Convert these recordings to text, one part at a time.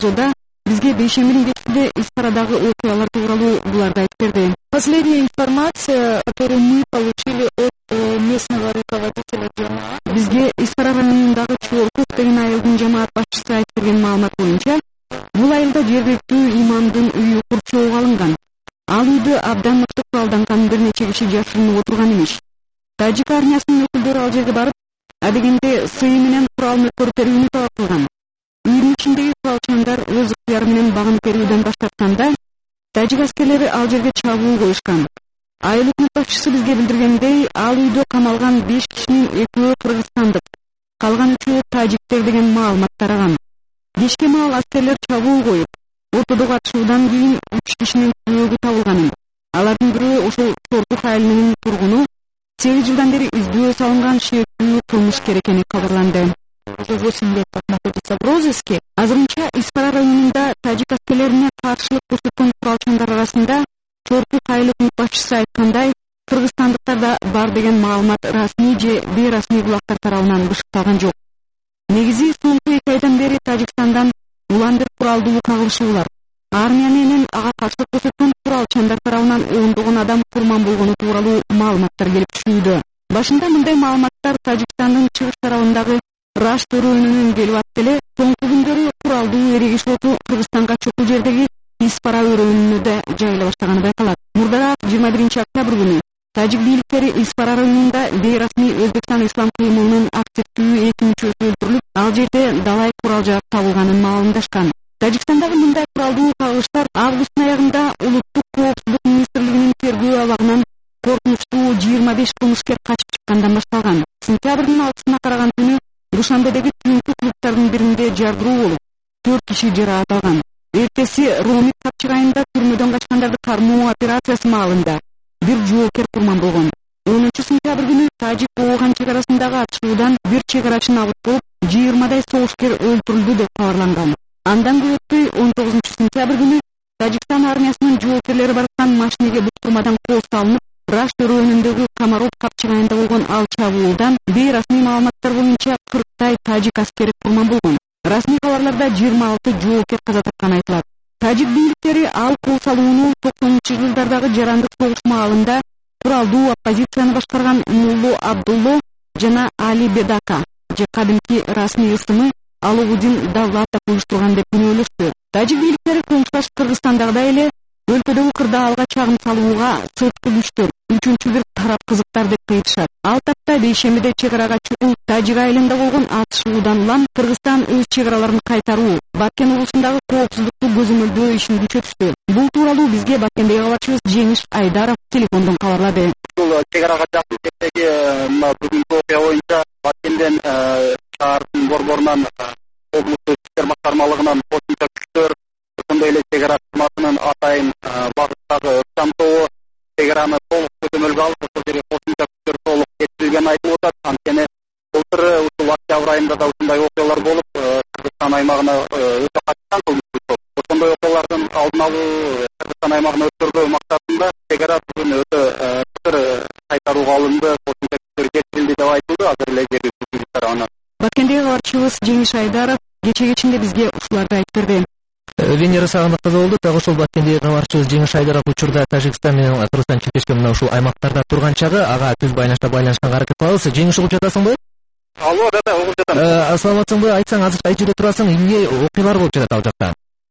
болжолда бизге бейшембинин кечинде Испарадагы окуялар тууралуу буларды айтып берди. Последняя информация, которую мы получили от местного руководителя джамаа. Бизге Испара районундагы Чуоркук деген айылдын жамаат башчысы айтып берген маалымат боюнча, бул айылда жергиликтүү имамдын үйү курчоого алынган. Ал үйдө абдан мыкты куралданган бир нече киши жашырынып отурган имиш. Тажик армиясынын өкүлдөрү ал жерге барып, адегенде сыйы менен куралын көрүтөрүүнү талап кылган. Үйдүн ичиндеги куралчандар өз ыктыяры менен багынып берүүдөн баш тартканда, тажик аскерлери ал жерге чабуул коюшкан. Айыл өкмөт башчысы бизге билдиргендей, ал үйдө камалган 5 кишинин 2-өө кыргызстандык, калган 3-өө тажиктер деген маалымат тараган. Кечке маал аскерлер чабуул коюп, ортодогу атышуудан кийин 3 кишинин күйөөгү табылганын. Алардын бирөө ошол Чуоркук айылынын тургуну, 8 жылдан бери издөө салынган шектүү кылмышкер экени кабарланды. Уже 8 лет как находится в розыске. Азырынча Испара районунда тажик аскерлерине каршылык көрсөткөн куралчандар арасында Чуоркук айыл өкмөт башчысы айткандай, кыргызстандыктарда бар деген маалымат расмий же бейрасмий булактар тарабынан бышыкталган жок. Негизи соңку 2 айдан бери Тажикстандан улам бир куралдуу кагылышуулар, армия менен ага каршылык көрсөткөн куралчандар тарабынан ондогон адам курман болгону тууралуу маалыматтар келип түшүүдө. Башында мындай маалыматтар Тажикстандын чыгыш тарабындагы Рашт районунан келип атты эле, соңку күндөрү куралдуу эрегиш оту Кыргызстанга чокул жердеги Испара өрөөнүнө да жайыла баштаганы байкалат. Мурдараак 21 октябрь күнү тажик бийликтери Испара районунда бейрасмий Өзбекстан ислам кыймылынын активдүү 2 мүчөсү өлтүрүлүп, ал жерде далай курал-жарак табылганын маалымдашкан. Тажикстандагы мындай куралдуу кагылыштар августтун аягында улуттук коопсуздук министрлигинин тергөө абагынан коркунучтуу 25 кылмышкер качып чыккандан башталган. Сентябрдын 6-сына караган түнү Душанбедеги түнкү клубтардын биринде жардыруу болуп, 4 киши жараат алган. Эртеси Ромик капчыгайында түрмөдөн качкандарды кармоо операциясы маалында бир жоокер курман болгон. 10 сентябрь күнү Тажик-Ооган чек арасындагы атышуудан бир чек арачы набыт болуп, 20 согушкер өлтүрүлдү деп кабарланган. Андан көп өтпөй 19 сентябрь күнү Тажикстан армиясынын жоокерлери бараткан машинеге буктурмадан кол салынып, Рашт районундагы Камаров капчыгайында болгон ал чабуулдан бейрасмий маалыматтар боюнча 40 тажик аскери курман болгон. Расмий кабарларда 26 жоокер каза тапканы айтылат. Тажик бийликтери ал кол салууну 90-жылдардагы жарандык согуш маалында куралдуу оппозицияны башкарган Мулло Абдулло жана Али Бедака же кадимки расмий ысымы Алоудин Давлатов уюштурган деп күнөөлөштү. Тажик бийликтери коңшулаш Кыргызстандагыдай эле өлкөдөгү кырдаалга чагым салууга сырткы күчтөр, үчүнчү бир тарап кызыктар деп кыйтышат. Ал тапта бейшембиде чек арага чукул Тажик айылында болгон атышуудан улам Кыргызстан өз чек араларын кайтаруу, Баткен облусундагы коопсуздукту көзөмөлдөө ишин күчөтүштү. Бул тууралуу бизге Баткендеги кабарчыбыз Жеңиш Айдаров телефондон кабарлады. Бул чек арага жакын жердеги бүгүнкү окуя боюнча Баткенден шаардын борборунан облустук иштер башкармалыгынан кошумча күчтөр, ошондой эле чек ара кызматынын атайын багыттагы ыкчам тобу чек араны толук көзөмөлгө алып, ошол жерге кошумча күчтөр толук жеткирилгени айтылып атат. Анткени былтыр ушул октябрь айында да ушундай окуялар болуп, Кыргызстан аймагына өтө качкан кылмыштуу топ. Ошондой окуялардын алдын алуу, Кыргызстан аймагына өткөрүү максатында чек ара бүгүн өтө бысыр кайтарууга алынды, кошумча күчтөр жеткирилди деп айтылды. Азыр эле жергиликтүү билик тарабынан. Баткендеги кабарчыбыз Жеңиш Айдаров кече кечинде бизге ушуларды айтып берди. Венера Сагындык кызы болду. Так ошол Баткендеги кабарчыбыз Жеңиш Айдаров учурда Тажикстан менен Кыргызстан чектешкен мына ушул аймактарда турган чагы ага түз байланышта байланышканга аракет кылабыз. Жеңиш, угуп жатасыңбы? Алло, да, угуп жатам. Саламатсыңбы? Айтсаң, азыр кай жерде турасың? Эмне окуялар болуп жатат ал жакта?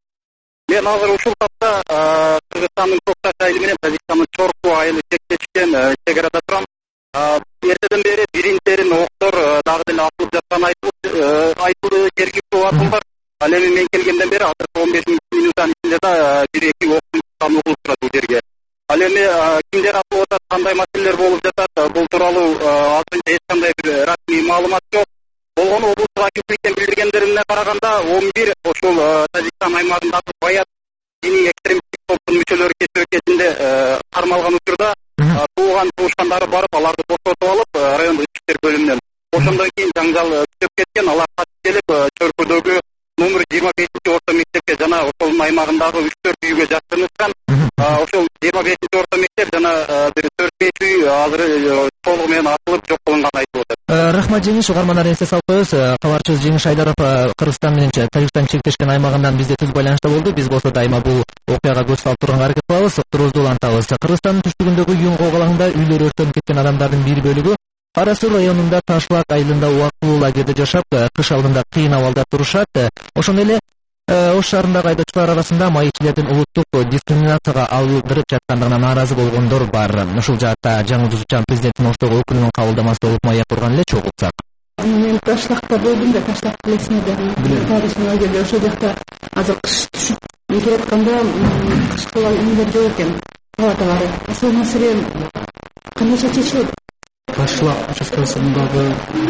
Мен азыр ушул тапта Кыргызстандын Токташ айылы менен Тажикстандын Чорку айылы чектешкен чек арада турам. Эртеден бери биринтерин октор дагы деле атылып жатканы айтылды жергиликтүү вакылдар. Ал эми мен келгенден бери азыр 15 мүнөттүн ичинде да 1-2 октун угулуп турат бул жерге. Ал эми кимдер атылып атат, кандай маселелер болуп жатат, бул тууралуу азырынча эч кандай бир расмий маалымат жок. Болгону облустук акимдиктен билдиргендерине караганда 11 ошол Тажикстан аймагындагы баят диний экстремисттик топтун мүчөлөрү кечээ кезинде кармалган учурда тууган туушкандары барып аларды бошотуп алып райондук иштер бөлүмүнөн. Ошондон кийин жаңжал түзүп кеткен, алар качып келип Чөркөдөгү номер 25 орто мектепке жана ошол аймагындагы 3-4 үйгө жашырынышкан. Ошол 25 орто мектеп жана бир 4 үй азыр толугу менен ачылып жок кылынганы айтылып атат. Рахмат Жеңиш, угармандар эсте салып коебуз. Кабарчыбыз Жеңиш Айдаров Кыргызстан менен Тажикстан чектешкен аймагынан бизде түз байланышта болду. Биз болсо дайыма бул окуяга көз салып турганга аракет кылабыз, уктуруубузду улантабыз. Кыргызстандын түштүгүндөгү Юнгоо калаңында үйлөрү өрттөнүп кеткен адамдардын бир бөлүгү Кара Суу районунда Ташлак айылында убактылуу лагерде жашап, кыш алдында кыйын абалда турушат. Ошондой эле Ош шаарындагы айдоочулар арасында майчилердин улуттук дискриминацияга алдырып жаткандыгына нааразы болгондор бар. Ушул жаатта жаңы жузучан президенттин Оштогу өкүлүнүн кабылдамасы болуп маяк турган эле чогултсак. Мен Ташлакта болдум да, Ташлак билесиңер да. Тарыхый лагерде ошол жакта азыр кыш түшүп келе атканда кышкы үйлөр жок экен, палаталары. Ошол маселе кандайча чечилет? Ташлак участкасындагы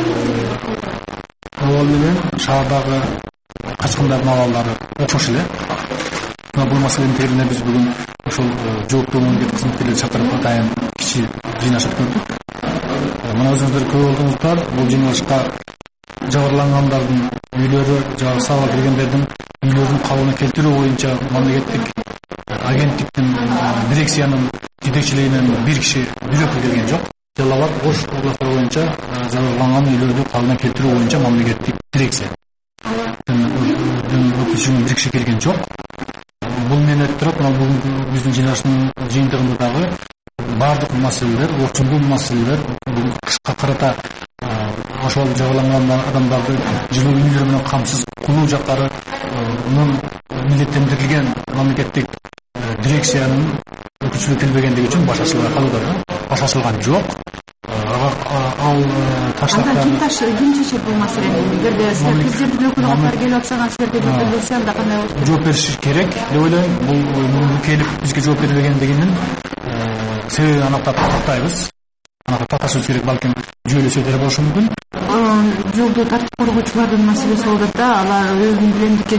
абал менен шаардагы качкындардын абалдары окшош эле. Бул маселенин тегерине биз бүгүн ошол жооптуу мамлекеттик кызматкерлерди чакырып атайын кичи жыйнаш өткөрдүк. Мына өзүңүздөр көрүп алдыңыздар, бул жыйналышка жабырлангандардын үйлөрү, сабак бергендердин үйлөрүн калыбына келтирүү боюнча мамлекеттик агенттиктин дирекциянын жетекчилигинен бир киши, бир өкүл келген жок. Жалал Абад, Ош областары боюнча жабырланган үйлөрдү калыбына келтирүү боюнча мамлекеттик дирекция өкүлчүнүн бир киши келген жок. Бул менен өттүрөп, бүгүнкү биздин жыйналыштын жыйынтыгында дагы бардык маселелер, орчундуу маселелер, кышка карата ошол жабырланган адамдарды жылуу үйлөр менен камсыз кылуу жактарынын милдеттендирилген мамлекеттик дирекциянын өкүлчүлүгү келбегендиги үчүн баш ачылбай калууда. Баш ачылган жок. Ал Ташлакта ким чечет бул маселени? Эгерде президенттин өкүлү катары келип атса, силерге жооп берсе, анда кандай болот? Жооп бериш керек деп ойлойм. Бул келип бизге жооп бербегендигинин себебин аныктап тактайбыз. Таташыбыз керек, балким жүйөлүү сөйдер болушу мүмкүн. Жолду тартип коргоочулардын маселеси болот да, алар өзүнүн билемдикке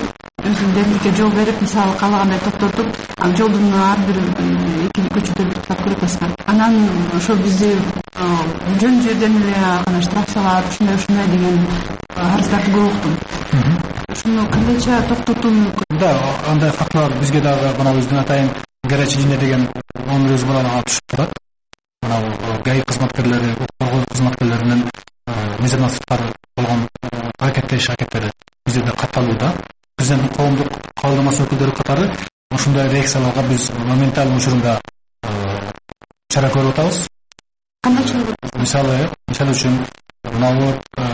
жол берип, мисалы каалагандай токтотуп, ал жолдун ар бир көчөдө бир туктап көрөт эмеспи. Анан ошо бизди жөн жерден эле штраф салат, ушундай деген арыздарды көп уктум. Ушуну кандайча токтотуу мүмкүн? Да, андай фактылар бизге дагы мына биздин атайын горячий линия деген номер өз балага түшүп турат. Мына ГАИ кызматкерлери, коргоо кызматкерлеринин мезонаттар болгон аракеттери бизде да катталууда. Президенттин коомдук кабылдамасы өкүлдөрү катары ушундай реакцияларга биз моменталдуу учурунда чара көрүп атабыз. Кандай чара? Мисалы үчүн мына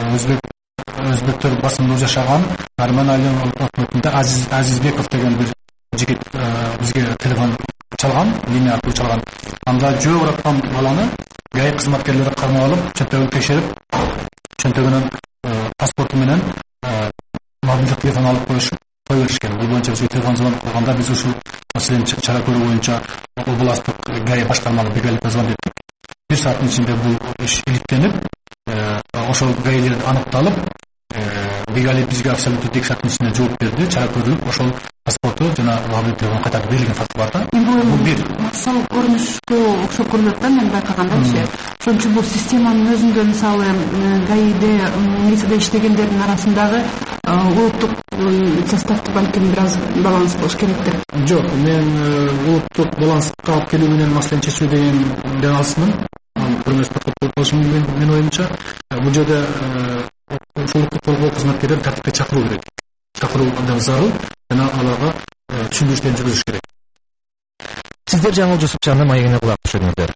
өзбектер басымдуу жашаган Арман Алиев өкмөтүндө Азизбеков деген бир жигит бизге телефон чалган, линия аркылуу чалган. Анда жөө бараткан баланы ГАИ кызматкерлери кармап алып, чөнтөгүн текшерип, чөнтөгүнөн паспорту менен мобилдик телефон алып кой беришкен. Бул боюнча бизге телефон звонок кылганда биз ушул маселени чара көрүү боюнча областтык ГАИ башкармага биргеликте звонок эттик. 1 сааттын ичинде бул иш иликтенип, ошол ГАИлер аныкталып, Бигалип бизге абсолютно 2 сааттын ичинде жооп берди, чара көрүлүп, ошол паспорту жана мобилдик телефон кайтарып берилген факт бар да. Бул бир масал көрүнүшкө окшоп көрүнөт да, мен байкагандайчы. Ошон үчүн бул системанын өзүндө мисалы ГАИде милицияда иштегендердин арасындагы улуттук составды балким бир аз баланс болуш керектир. Жок, мен улуттук баланска алып келүү менен маселени чечүү дегенден алысмын. Көрмөс подход болушу мүмкүн менин оюмча. Бул жерде ошолукту коргоо кызматкерлери тартипке чакыруу керек. Чакыруу абдан зарыл жана аларга түшүндүрүштөрүн жүргүзүш керек. Сиздер жаңы Жусупчандын маегине кулак түшүрүңүздөр.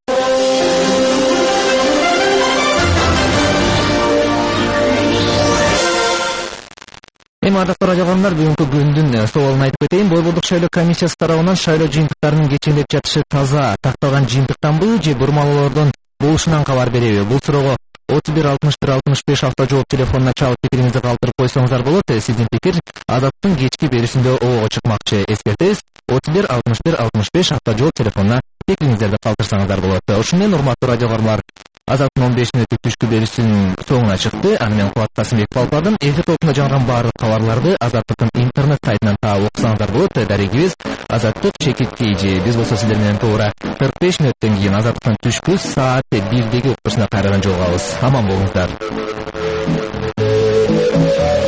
Эми ардактуу радио угармандар, бүгүнкү күндүн суалын айтып кетейин. Борбордук шайлоо комиссиясы тарабынан шайлоо жыйынтыктарынын кечиндеп жатышы таза такталган жыйынтыктанбы же бурмалоолордун болушунан кабар береби? Бул суроого 31 61 65 автожжооп телефонуна чалып пикириңизди калтырып койсоңуздар болот. Сиздин пикир Азаттын кечки берүүсүндө ого чыкмакчы. Эскертебиз, 31 61 65 автожжооп телефонуна пикириңиздерди калтырсаңыздар болот. Ошону менен урматтуу радио угармандар, Азаттын 15 мүнөттүк түшкү берүүсүнүн соңуна чыкты. Аны менен Кубат Касымбек алып бардым. Эфир тобунда жаңырган баардык кабарларды Азаттыктын интернет сайтынан таап окусаңыздар болот. Дарегибиз Азаттык _KG. Биз болсо сиздер менен туура 45 мүнөттөн кийин Азаттыктын түшкү саат 1-деги уктурусуна кайрадан жолугабыз. Аман болуңуздар.